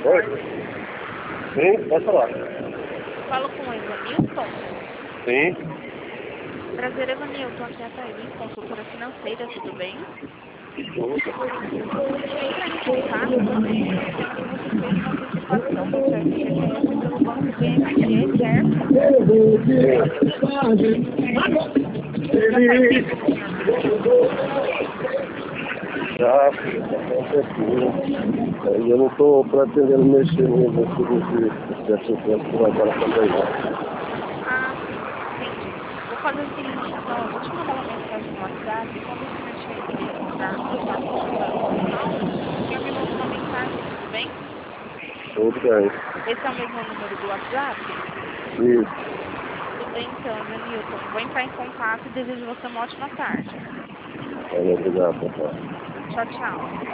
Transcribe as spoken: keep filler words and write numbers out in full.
Oi? Sim, pode falar. Falo com o Evanilton. Sim. Prazer, Evanilton. Aqui é a Thaís, consultora financeira, tudo bem? Tudo. Deixa eu entrar em contato porque temos que você fez uma antecipação do seu F G T S pelo Banco B M G, certo? Já faz tempo que o senhor mexeu com isso? Já, já aconteceu. Aí eu não estou pretendendo mexer no serviço dessa pessoa agora também. Ah, sim, entendi. Vou fazer o seguinte, então, eu vou te mandar uma mensagem no WhatsApp e quando o senhor tiver interesse em entrar em contato com a promoção, o senhor me manda uma mensagem, tudo bem? Tudo bem. Esse é o mesmo número do WhatsApp? Isso. Tudo bem, então, Evanilton. Vou entrar em contato e desejo você uma ótima tarde. Obrigado, papai. Tchau, tchau.